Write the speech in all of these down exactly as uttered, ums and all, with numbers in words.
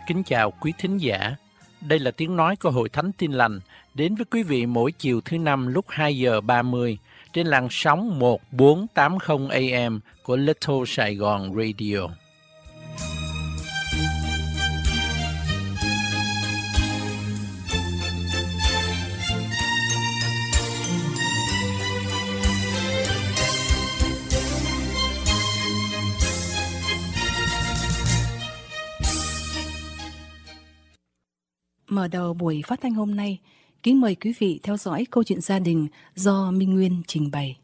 Kính chào quý thính giả. Đây là tiếng nói của Hội Thánh Tin Lành đến với quý vị mỗi chiều thứ năm lúc hai giờ ba mươi trên làn sóng một bốn tám không A M của Little Sài Gòn Radio. Mở đầu buổi phát thanh hôm nay, kính mời quý vị theo dõi câu chuyện gia đình do Minh Nguyên trình bày.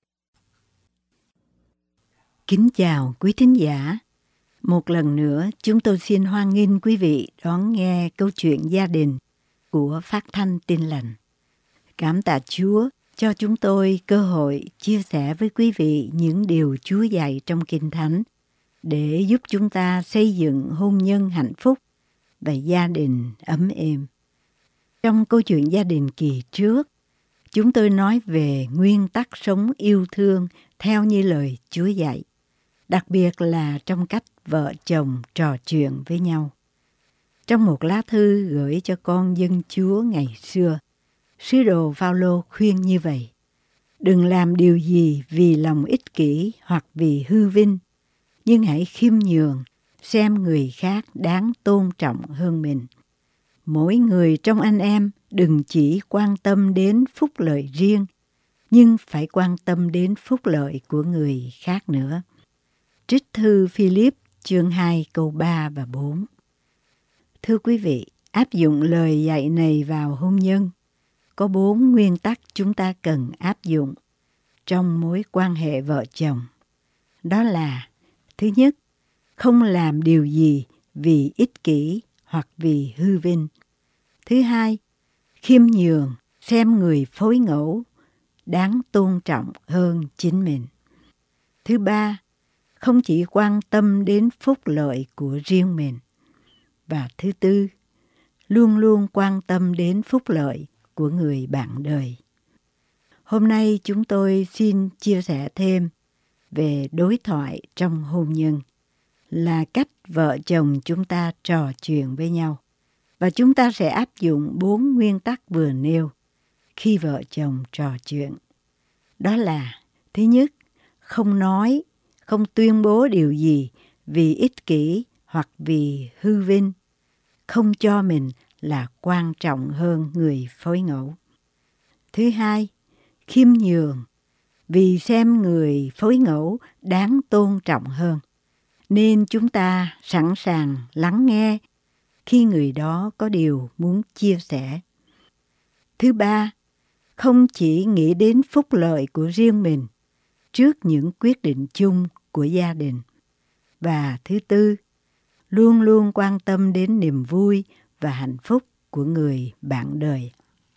Kính chào quý thính giả. Một lần nữa, chúng tôi xin hoan nghênh quý vị đón nghe câu chuyện gia đình của Phát thanh Tin Lành. Cảm tạ Chúa cho chúng tôi cơ hội chia sẻ với quý vị những điều Chúa dạy trong Kinh Thánh để giúp chúng ta xây dựng hôn nhân hạnh phúc và gia đình ấm êm. Trong câu chuyện gia đình kỳ trước, chúng tôi nói về nguyên tắc sống yêu thương theo như lời Chúa dạy, đặc biệt là trong cách vợ chồng trò chuyện với nhau. Trong một lá thư gửi cho con dân Chúa ngày xưa, sứ đồ Phaolô khuyên như vậy: đừng làm điều gì vì lòng ích kỷ hoặc vì hư vinh, nhưng hãy khiêm nhường, xem người khác đáng tôn trọng hơn mình. Mỗi người trong anh em đừng chỉ quan tâm đến phúc lợi riêng, nhưng phải quan tâm đến phúc lợi của người khác nữa. Trích thư Philip chương hai câu ba và bốn. Thưa quý vị, áp dụng lời dạy này vào hôn nhân, có bốn nguyên tắc chúng ta cần áp dụng trong mối quan hệ vợ chồng. Đó là: thứ nhất, không làm điều gì vì ích kỷ hoặc vì hư vinh. Thứ hai, khiêm nhường, xem người phối ngẫu đáng tôn trọng hơn chính mình. Thứ ba, không chỉ quan tâm đến phúc lợi của riêng mình. Và thứ tư, luôn luôn quan tâm đến phúc lợi của người bạn đời. Hôm nay chúng tôi xin chia sẻ thêm về đối thoại trong hôn nhân, là cách vợ chồng chúng ta trò chuyện với nhau. Và chúng ta sẽ áp dụng bốn nguyên tắc vừa nêu khi vợ chồng trò chuyện. Đó là: thứ nhất, không nói, không tuyên bố điều gì vì ích kỷ hoặc vì hư vinh, không cho mình là quan trọng hơn người phối ngẫu. Thứ hai, khiêm nhường, vì xem người phối ngẫu đáng tôn trọng hơn, nên chúng ta sẵn sàng lắng nghe khi người đó có điều muốn chia sẻ. Thứ ba, không chỉ nghĩ đến phúc lợi của riêng mình trước những quyết định chung của gia đình. Và thứ tư, luôn luôn quan tâm đến niềm vui và hạnh phúc của người bạn đời.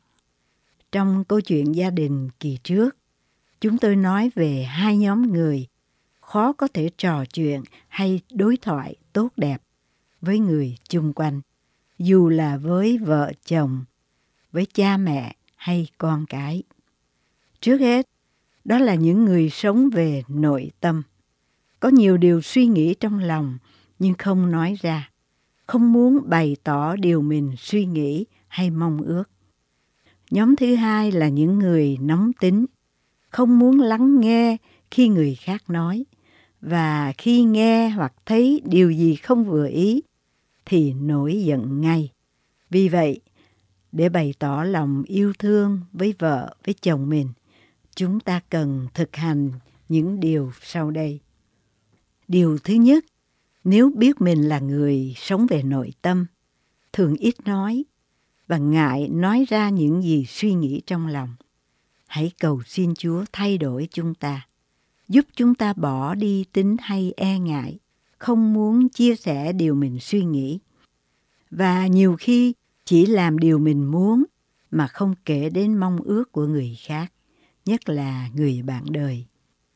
Trong câu chuyện gia đình kỳ trước, chúng tôi nói về hai nhóm người khó có thể trò chuyện hay đối thoại tốt đẹp với người chung quanh, dù là với vợ chồng, với cha mẹ hay con cái. Trước hết, đó là những người sống về nội tâm, có nhiều điều suy nghĩ trong lòng nhưng không nói ra, không muốn bày tỏ điều mình suy nghĩ hay mong ước. Nhóm thứ hai là những người nóng tính, không muốn lắng nghe khi người khác nói, và khi nghe hoặc thấy điều gì không vừa ý thì nổi giận ngay. Vì vậy, để bày tỏ lòng yêu thương với vợ, với chồng mình, chúng ta cần thực hành những điều sau đây. Điều thứ nhất, nếu biết mình là người sống về nội tâm, thường ít nói và ngại nói ra những gì suy nghĩ trong lòng, hãy cầu xin Chúa thay đổi chúng ta, giúp chúng ta bỏ đi tính hay e ngại, không muốn chia sẻ điều mình suy nghĩ. Và nhiều khi chỉ làm điều mình muốn mà không kể đến mong ước của người khác, nhất là người bạn đời.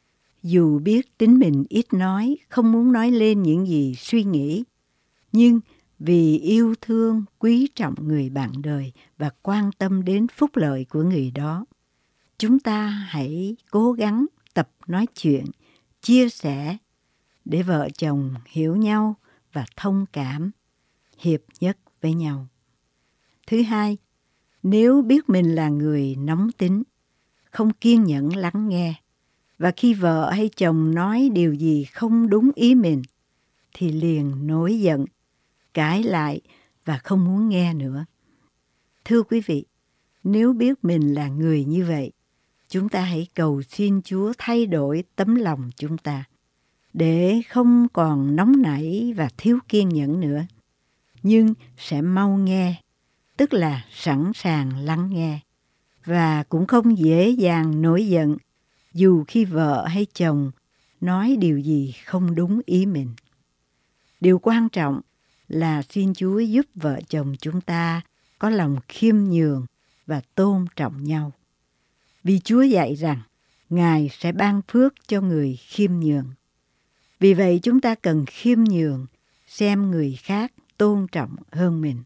Dù biết tính mình ít nói, không muốn nói lên những gì suy nghĩ, nhưng vì yêu thương, quý trọng người bạn đời và quan tâm đến phúc lợi của người đó, chúng ta hãy cố gắng tập nói chuyện, chia sẻ để vợ chồng hiểu nhau và thông cảm, hiệp nhất với nhau. Thứ hai, nếu biết mình là người nóng tính, không kiên nhẫn lắng nghe, và khi vợ hay chồng nói điều gì không đúng ý mình, thì liền nổi giận, cãi lại và không muốn nghe nữa. Thưa quý vị, nếu biết mình là người như vậy, chúng ta hãy cầu xin Chúa thay đổi tấm lòng chúng ta, để không còn nóng nảy và thiếu kiên nhẫn nữa, nhưng sẽ mau nghe, tức là sẵn sàng lắng nghe, và cũng không dễ dàng nổi giận dù khi vợ hay chồng nói điều gì không đúng ý mình. Điều quan trọng là xin Chúa giúp vợ chồng chúng ta có lòng khiêm nhường và tôn trọng nhau. Vì Chúa dạy rằng Ngài sẽ ban phước cho người khiêm nhường. Vì vậy chúng ta cần khiêm nhường, xem người khác tôn trọng hơn mình.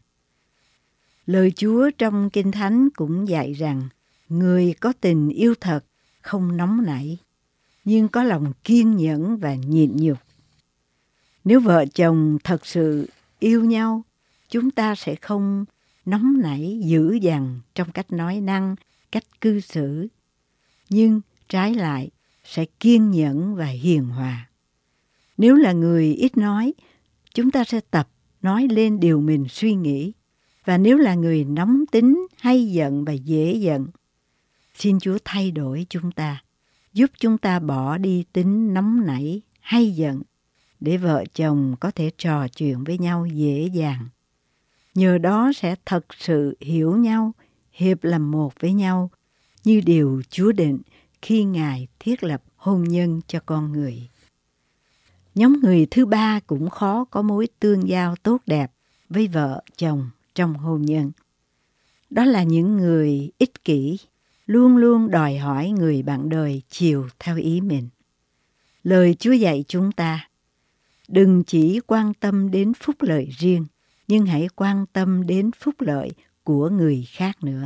Lời Chúa trong Kinh Thánh cũng dạy rằng người có tình yêu thật không nóng nảy, nhưng có lòng kiên nhẫn và nhịn nhục. Nếu vợ chồng thật sự yêu nhau, chúng ta sẽ không nóng nảy dữ dằn trong cách nói năng, cách cư xử, nhưng trái lại sẽ kiên nhẫn và hiền hòa. Nếu là người ít nói, chúng ta sẽ tập nói lên điều mình suy nghĩ. Và nếu là người nóng tính, hay giận và dễ giận, xin Chúa thay đổi chúng ta, giúp chúng ta bỏ đi tính nóng nảy, hay giận, để vợ chồng có thể trò chuyện với nhau dễ dàng. Nhờ đó sẽ thật sự hiểu nhau, hiệp làm một với nhau, như điều Chúa định khi Ngài thiết lập hôn nhân cho con người. Nhóm người thứ ba cũng khó có mối tương giao tốt đẹp với vợ chồng trong hôn nhân. Đó là những người ích kỷ, luôn luôn đòi hỏi người bạn đời chiều theo ý mình. Lời Chúa dạy chúng ta, đừng chỉ quan tâm đến phúc lợi riêng, nhưng hãy quan tâm đến phúc lợi của người khác nữa.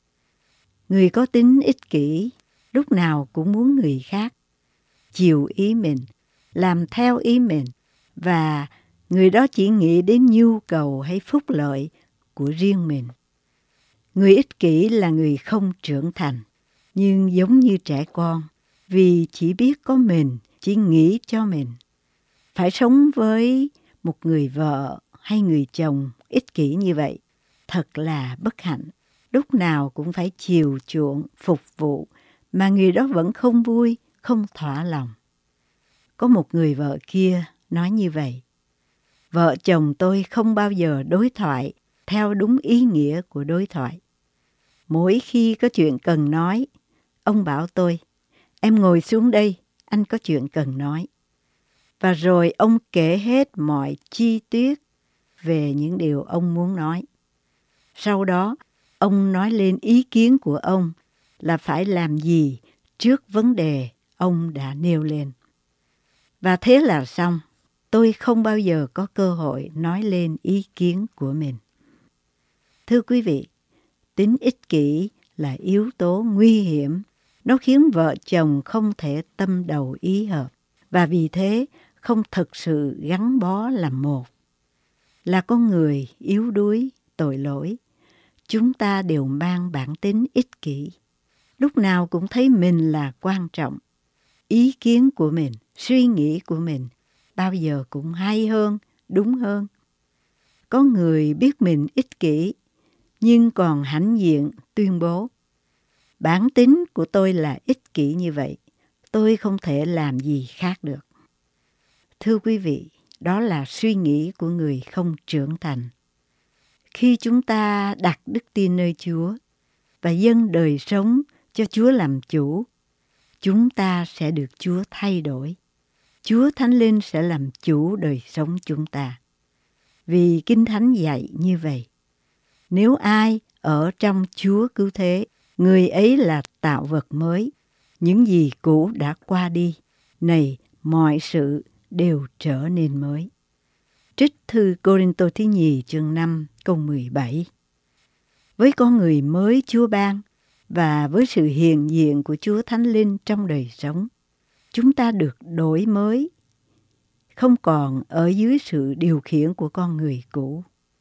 Người có tính ích kỷ, lúc nào cũng muốn người khác chiều ý mình, làm theo ý mình, và người đó chỉ nghĩ đến nhu cầu hay phúc lợi của riêng mình. Người ích kỷ là người không trưởng thành, nhưng giống như trẻ con, vì chỉ biết có mình, chỉ nghĩ cho mình. Phải sống với một người vợ hay người chồng ích kỷ như vậy, thật là bất hạnh. Lúc nào cũng phải chiều chuộng, phục vụ, mà người đó vẫn không vui, không thỏa lòng. Có một người vợ kia nói như vậy: vợ chồng tôi không bao giờ đối thoại theo đúng ý nghĩa của đối thoại. Mỗi khi có chuyện cần nói, ông bảo tôi, em ngồi xuống đây, anh có chuyện cần nói. Và rồi ông kể hết mọi chi tiết về những điều ông muốn nói. Sau đó, ông nói lên ý kiến của ông là phải làm gì trước vấn đề ông đã nêu lên. Và thế là xong, tôi không bao giờ có cơ hội nói lên ý kiến của mình. Thưa quý vị, tính ích kỷ là yếu tố nguy hiểm. Nó khiến vợ chồng không thể tâm đầu ý hợp, và vì thế không thực sự gắn bó làm một. Là con người yếu đuối, tội lỗi, chúng ta đều mang bản tính ích kỷ. Lúc nào cũng thấy mình là quan trọng. Ý kiến của mình, suy nghĩ của mình bao giờ cũng hay hơn, đúng hơn. Có người biết mình ích kỷ, nhưng còn hãnh diện tuyên bố: bản tính của tôi là ích kỷ như vậy, tôi không thể làm gì khác được. Thưa quý vị, đó là suy nghĩ của người không trưởng thành. Khi chúng ta đặt đức tin nơi Chúa và dâng đời sống cho Chúa làm chủ, chúng ta sẽ được Chúa thay đổi. Chúa Thánh Linh sẽ làm chủ đời sống chúng ta. Vì Kinh Thánh dạy như vậy: nếu ai ở trong Chúa cứu thế, người ấy là tạo vật mới. Những gì cũ đã qua đi, này mọi sự đều trở nên mới. Trích thư Cô-rinh-tô thứ nhì chương năm câu mười bảy. Với con người mới Chúa ban và với sự hiện diện của Chúa Thánh Linh trong đời sống, chúng ta được đổi mới, không còn ở dưới sự điều khiển của con người cũ.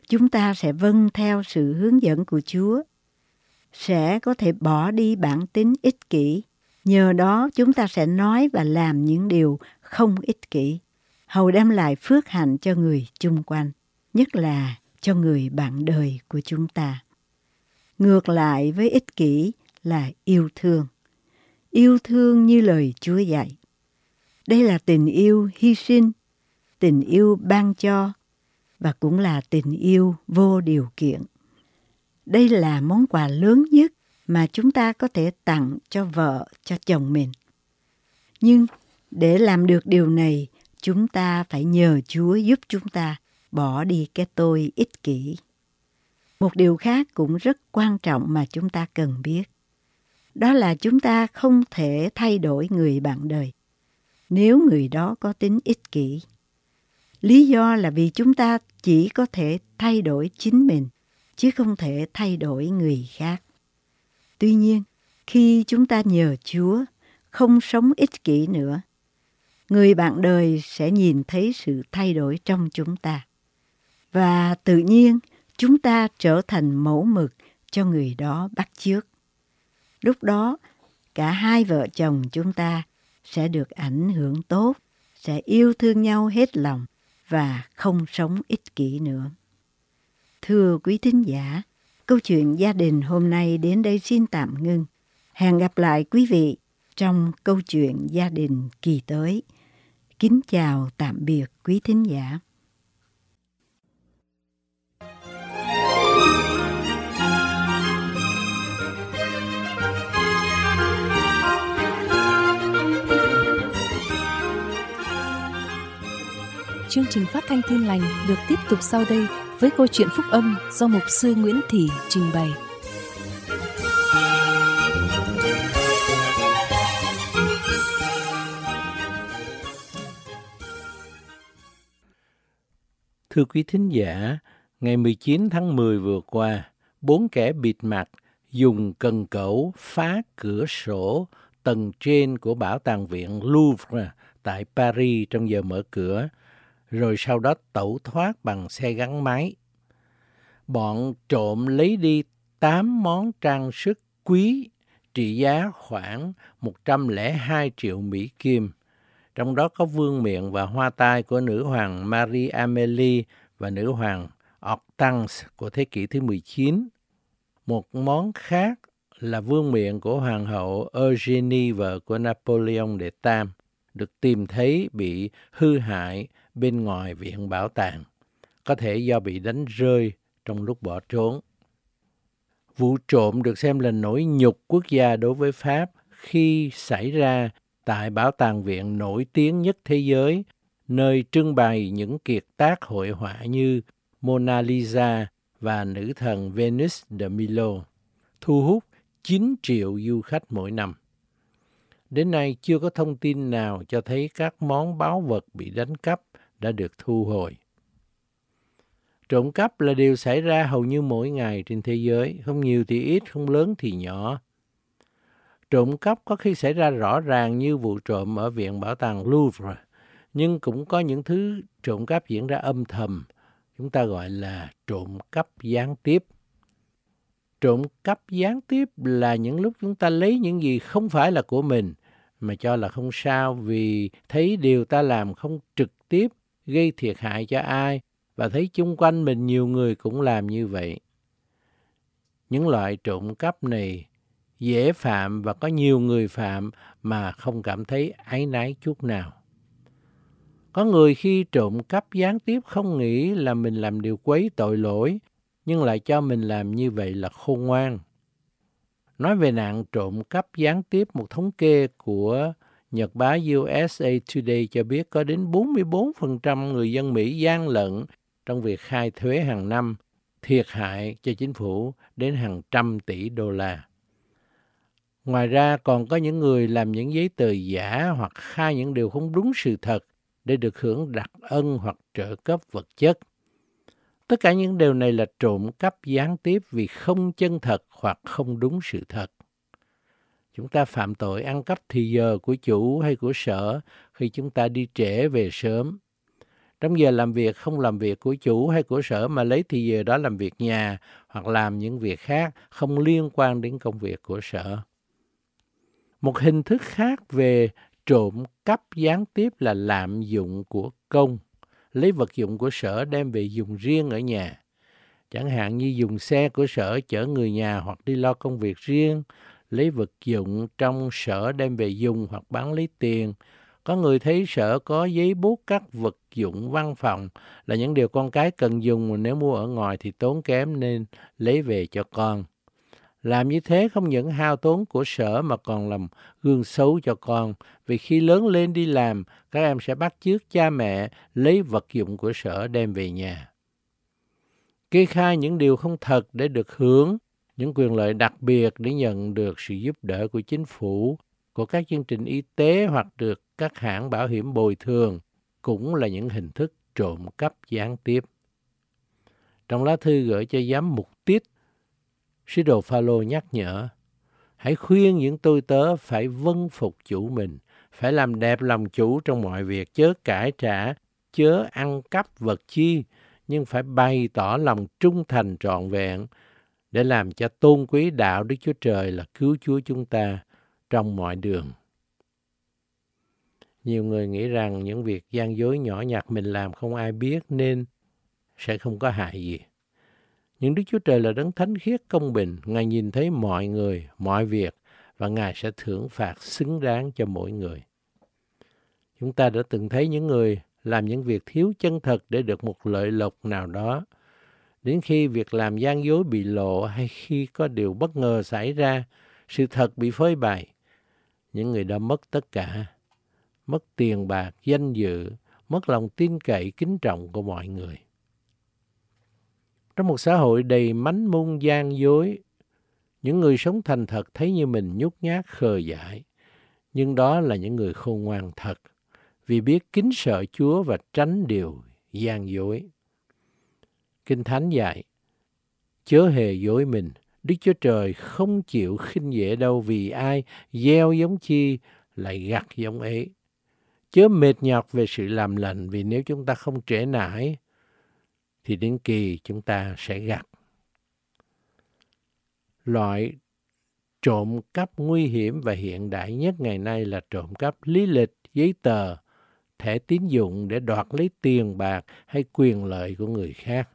chúng ta sẽ vâng theo sự hướng dẫn của Chúa, sẽ có thể bỏ đi bản tính ích kỷ. Nhờ đó chúng ta sẽ nói và làm những điều không ích kỷ, hầu đem lại phước hạnh cho người chung quanh, nhất là cho người bạn đời của chúng ta. Ngược lại với ích kỷ là yêu thương. Yêu thương như lời Chúa dạy. Đây là tình yêu hy sinh, tình yêu ban cho, và cũng là tình yêu vô điều kiện. Đây là món quà lớn nhất mà chúng ta có thể tặng cho vợ, cho chồng mình. Nhưng để làm được điều này, chúng ta phải nhờ Chúa giúp chúng ta bỏ đi cái tôi ích kỷ. Một điều khác cũng rất quan trọng mà chúng ta cần biết. Đó là chúng ta không thể thay đổi người bạn đời nếu người đó có tính ích kỷ. Lý do là vì chúng ta chỉ có thể thay đổi chính mình, chứ không thể thay đổi người khác. Tuy nhiên, khi chúng ta nhờ Chúa không sống ích kỷ nữa, người bạn đời sẽ nhìn thấy sự thay đổi trong chúng ta. Và tự nhiên, chúng ta trở thành mẫu mực cho người đó bắt chước. Lúc đó, cả hai vợ chồng chúng ta sẽ được ảnh hưởng tốt, sẽ yêu thương nhau hết lòng và không sống ích kỷ nữa. Thưa quý thính giả, câu chuyện gia đình hôm nay đến đây xin tạm ngưng. Hẹn gặp lại quý vị trong câu chuyện gia đình kỳ tới. Kính chào tạm biệt quý thính giả. Chương trình phát thanh Tin Lành được tiếp tục sau đây với câu chuyện phúc âm do mục sư Nguyễn Thị trình bày. Thưa quý thính giả, ngày mười chín tháng mười vừa qua, bốn kẻ bịt mặt dùng cần cẩu phá cửa sổ tầng trên của Bảo tàng viện Louvre tại Paris trong giờ mở cửa, rồi sau đó tẩu thoát bằng xe gắn máy. Bọn trộm lấy đi tám món trang sức quý trị giá khoảng một trăm lẻ hai triệu Mỹ Kim, trong đó có vương miện và hoa tai của nữ hoàng Marie Amélie và nữ hoàng Hortense của thế kỷ thứ mười chín. Một món khác là vương miện của hoàng hậu Eugénie, vợ của Napoleon đệ tam, được tìm thấy bị hư hại bên ngoài viện bảo tàng, có thể do bị đánh rơi trong lúc bỏ trốn. Vụ trộm được xem là nỗi nhục quốc gia đối với Pháp khi xảy ra tại bảo tàng viện nổi tiếng nhất thế giới, nơi trưng bày những kiệt tác hội họa như Mona Lisa và nữ thần Venus de Milo, thu hút chín triệu du khách mỗi năm. Đến nay chưa có thông tin nào cho thấy các món báu vật bị đánh cắp đã được thu hồi. Trộm cắp là điều xảy ra hầu như mỗi ngày trên thế giới, không nhiều thì ít, không lớn thì nhỏ. Trộm cắp có khi xảy ra rõ ràng như vụ trộm ở viện bảo tàng Louvre, nhưng cũng có những thứ trộm cắp diễn ra âm thầm, chúng ta gọi là trộm cắp gián tiếp. Trộm cắp gián tiếp là những lúc chúng ta lấy những gì không phải là của mình, mà cho là không sao vì thấy điều ta làm không trực tiếp gây thiệt hại cho ai, và thấy chung quanh mình nhiều người cũng làm như vậy. Những loại trộm cắp này dễ phạm và có nhiều người phạm mà không cảm thấy áy náy chút nào. Có người khi trộm cắp gián tiếp không nghĩ là mình làm điều quấy tội lỗi, nhưng lại cho mình làm như vậy là khôn ngoan. Nói về nạn trộm cắp gián tiếp, một thống kê của nhật báo u ét a Today cho biết có đến bốn mươi bốn phần trăm người dân Mỹ gian lận trong việc khai thuế hàng năm, thiệt hại cho chính phủ đến hàng trăm tỷ đô la. Ngoài ra còn có những người làm những giấy tờ giả hoặc khai những điều không đúng sự thật để được hưởng đặc ân hoặc trợ cấp vật chất. Tất cả những điều này là trộm cắp gián tiếp vì không chân thật hoặc không đúng sự thật. Chúng ta phạm tội ăn cắp thì giờ của chủ hay của sở khi chúng ta đi trễ về sớm. Trong giờ làm việc không làm việc của chủ hay của sở mà lấy thì giờ đó làm việc nhà hoặc làm những việc khác không liên quan đến công việc của sở. Một hình thức khác về trộm cắp gián tiếp là lạm dụng của công, lấy vật dụng của sở đem về dùng riêng ở nhà. Chẳng hạn như dùng xe của sở chở người nhà hoặc đi lo công việc riêng, lấy vật dụng trong sở đem về dùng hoặc bán lấy tiền. Có người thấy sở có giấy bút các vật dụng văn phòng là những điều con cái cần dùng mà nếu mua ở ngoài thì tốn kém nên lấy về cho con. Làm như thế không những hao tốn của sở mà còn làm gương xấu cho con. Vì khi lớn lên đi làm, các em sẽ bắt chước cha mẹ lấy vật dụng của sở đem về nhà. Kê khai những điều không thật để được hưởng những quyền lợi đặc biệt để nhận được sự giúp đỡ của chính phủ, của các chương trình y tế hoặc được các hãng bảo hiểm bồi thường cũng là những hình thức trộm cắp gián tiếp. Trong lá thư gửi cho giám mục Tít, sứ đồ Phao-lô nhắc nhở, hãy khuyên những tôi tớ phải vâng phục chủ mình, phải làm đẹp lòng chủ trong mọi việc, chớ cãi trả, chớ ăn cắp vật chi, nhưng phải bày tỏ lòng trung thành trọn vẹn để làm cho tôn quý đạo Đức Chúa Trời là cứu Chúa chúng ta trong mọi đường. Nhiều người nghĩ rằng những việc gian dối nhỏ nhặt mình làm không ai biết nên sẽ không có hại gì. Nhưng Đức Chúa Trời là đấng thánh khiết công bình, Ngài nhìn thấy mọi người, mọi việc và Ngài sẽ thưởng phạt xứng đáng cho mỗi người. Chúng ta đã từng thấy những người làm những việc thiếu chân thật để được một lợi lộc nào đó. Đến khi việc làm gian dối bị lộ hay khi có điều bất ngờ xảy ra, sự thật bị phơi bày, những người đã mất tất cả, mất tiền bạc, danh dự, mất lòng tin cậy, kính trọng của mọi người. Trong một xã hội đầy mánh mung gian dối, những người sống thành thật thấy như mình nhút nhát khờ dại, nhưng đó là những người khôn ngoan thật, vì biết kính sợ Chúa và tránh điều gian dối. Kinh Thánh dạy, chớ hề dối mình, Đức Chúa Trời không chịu khinh dễ đâu, vì ai gieo giống chi lại gặt giống ấy. Chớ mệt nhọc về sự làm lành, vì nếu chúng ta không trễ nải, thì đến kỳ chúng ta sẽ gặt. Loại trộm cắp nguy hiểm và hiện đại nhất ngày nay là trộm cắp lý lịch, giấy tờ, thẻ tín dụng để đoạt lấy tiền bạc hay quyền lợi của người khác.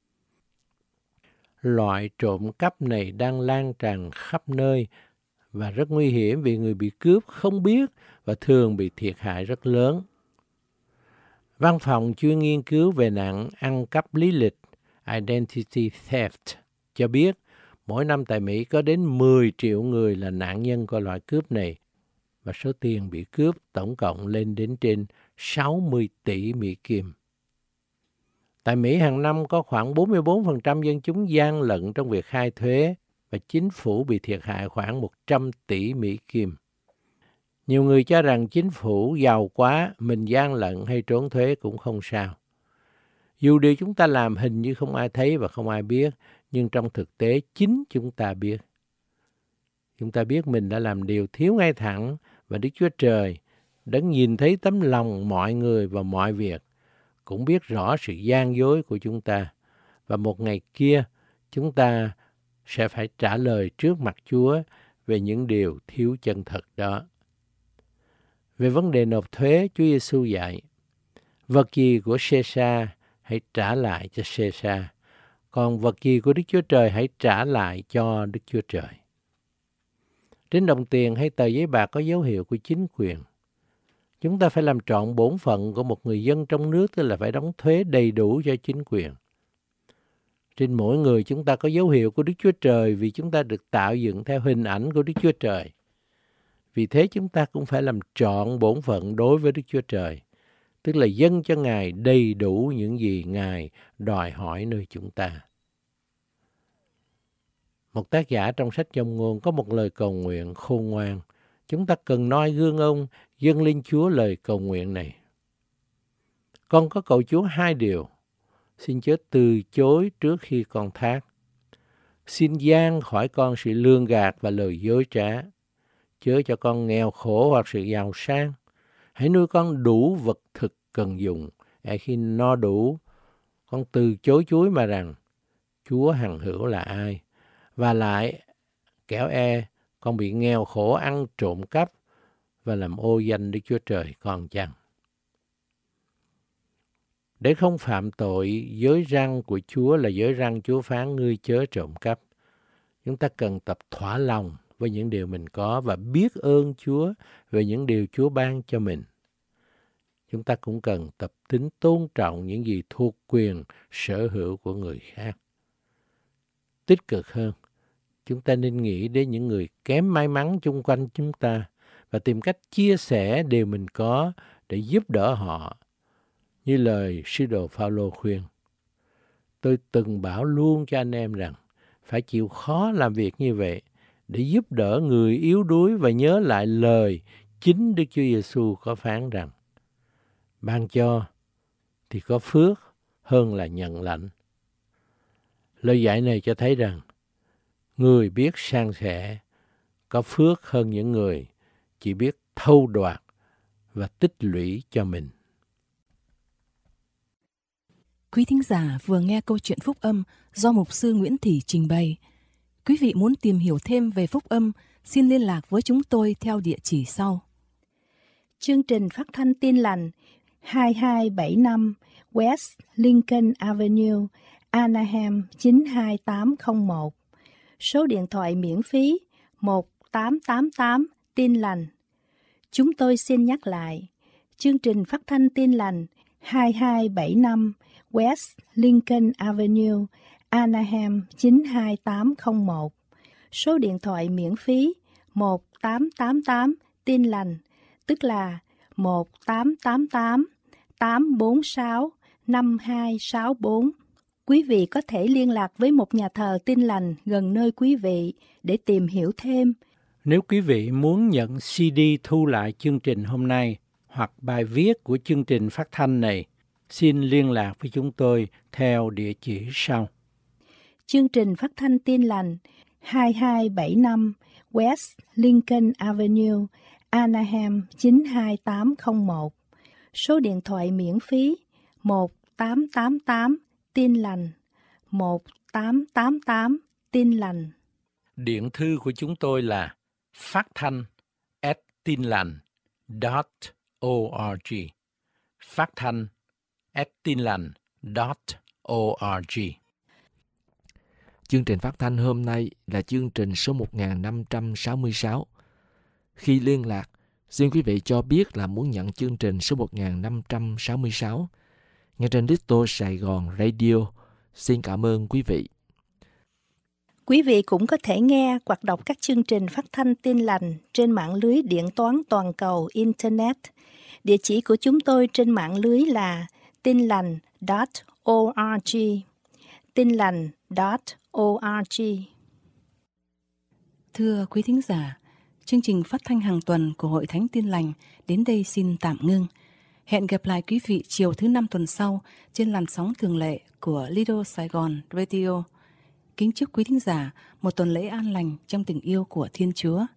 Loại trộm cắp này đang lan tràn khắp nơi và rất nguy hiểm vì người bị cướp không biết và thường bị thiệt hại rất lớn. Văn phòng chuyên nghiên cứu về nạn ăn cắp lý lịch Identity Theft cho biết mỗi năm tại Mỹ có đến mười triệu người là nạn nhân của loại cướp này và số tiền bị cướp tổng cộng lên đến trên sáu mươi tỷ Mỹ Kim. Tại Mỹ hàng năm có khoảng bốn mươi bốn phần trăm dân chúng gian lận trong việc khai thuế và chính phủ bị thiệt hại khoảng một trăm tỷ Mỹ Kim. Nhiều người cho rằng chính phủ giàu quá, mình gian lận hay trốn thuế cũng không sao. Dù điều chúng ta làm hình như không ai thấy và không ai biết, nhưng trong thực tế chính chúng ta biết. Chúng ta biết mình đã làm điều thiếu ngay thẳng và Đức Chúa Trời đấng nhìn thấy tấm lòng mọi người và mọi việc, cũng biết rõ sự gian dối của chúng ta. Và một ngày kia, chúng ta sẽ phải trả lời trước mặt Chúa về những điều thiếu chân thật đó. Về vấn đề nộp thuế, Chúa Giêsu dạy, vật gì của Caesar hãy trả lại cho Caesar, còn vật gì của Đức Chúa Trời hãy trả lại cho Đức Chúa Trời. Trên đồng tiền hay tờ giấy bạc có dấu hiệu của chính quyền. Chúng ta phải làm trọn bổn phận của một người dân trong nước, tức là phải đóng thuế đầy đủ cho chính quyền. Trên mỗi người chúng ta có dấu hiệu của Đức Chúa Trời vì chúng ta được tạo dựng theo hình ảnh của Đức Chúa Trời. Vì thế chúng ta cũng phải làm trọn bổn phận đối với Đức Chúa Trời, tức là dâng cho Ngài đầy đủ những gì Ngài đòi hỏi nơi chúng ta. Một tác giả trong sách Châm Ngôn có một lời cầu nguyện khôn ngoan. Chúng ta cần noi gương ông dâng lên Chúa lời cầu nguyện này. Con có cầu Chúa hai điều. Xin chớ từ chối trước khi con thác. Xin giang khỏi con sự lường gạt và lời dối trá. Chớ cho con nghèo khổ hoặc sự giàu sang. Hãy nuôi con đủ vật thực cần dùng. Khi no đủ, con từ chối Chúa mà rằng Chúa hằng hữu là ai? Và lại, kẻo e, con bị nghèo khổ ăn trộm cắp và làm ô danh Đức Chúa Trời con chăng? Để không phạm tội, giới răn của Chúa là giới răn Chúa phán ngươi chớ trộm cắp. Chúng ta cần tập thỏa lòng với những điều mình có và biết ơn Chúa về những điều Chúa ban cho mình. Chúng ta cũng cần tập tính tôn trọng những gì thuộc quyền sở hữu của người khác. Tích cực hơn, chúng ta nên nghĩ đến những người kém may mắn chung quanh chúng ta và tìm cách chia sẻ điều mình có để giúp đỡ họ. Như lời sứ đồ Phao-lô khuyên, tôi từng bảo luôn cho anh em rằng phải chịu khó làm việc như vậy để giúp đỡ người yếu đuối và nhớ lại lời chính Đức Chúa Giêsu có phán rằng ban cho thì có phước hơn là nhận lãnh. Lời dạy này cho thấy rằng người biết san sẻ có phước hơn những người chỉ biết thâu đoạt và tích lũy cho mình. Quý thính giả vừa nghe câu chuyện phúc âm do mục sư Nguyễn Thị trình bày. Quý vị muốn tìm hiểu thêm về phúc âm, xin liên lạc với chúng tôi theo địa chỉ sau. Chương trình phát thanh Tin Lành hai hai bảy năm West Lincoln Avenue, Anaheim chín hai tám không một. Số điện thoại miễn phí một tám tám tám Tin Lành. Chúng tôi xin nhắc lại, chương trình phát thanh Tin Lành hai hai bảy năm West Lincoln Avenue, Anaheim chín hai tám không một. Số điện thoại miễn phí một tám tám tám Tin Lành, tức là một tám tám tám tám bốn sáu năm hai sáu bốn. Quý vị có thể liên lạc với một nhà thờ Tin Lành gần nơi quý vị để tìm hiểu thêm. Nếu quý vị muốn nhận xê đê thu lại chương trình hôm nay hoặc bài viết của chương trình phát thanh này, xin liên lạc với chúng tôi theo địa chỉ sau. Chương trình phát thanh Tin Lành hai hai bảy năm West Lincoln Avenue, Anaheim chín hai tám không một. Số điện thoại miễn phí một tám tám tám Tin Lành, một tám tám tám Tin Lành. Điện thư của chúng tôi là phát thanh a t tinlành chấm org. Phát thanh a t tinlành chấm org. Chương trình phát thanh hôm nay là chương trình số một nghìn năm trăm sáu mươi sáu. Khi liên lạc, xin quý vị cho biết là muốn nhận chương trình số một nghìn năm trăm sáu mươi sáu nghe trên Little Sài Gòn Radio. Xin cảm ơn quý vị. Quý vị cũng có thể nghe hoặc đọc các chương trình phát thanh Tin Lành trên mạng lưới điện toán toàn cầu Internet. Địa chỉ của chúng tôi trên mạng lưới là tinlành chấm org. tinlành chấm org. Thưa quý thính giả, chương trình phát thanh hàng tuần của Hội Thánh Tin Lành đến đây xin tạm ngưng. Hẹn gặp lại quý vị chiều thứ năm tuần sau trên làn sóng thường lệ của Lido Sài Gòn Radio. Kính chúc quý thính giả một tuần lễ an lành trong tình yêu của Thiên Chúa.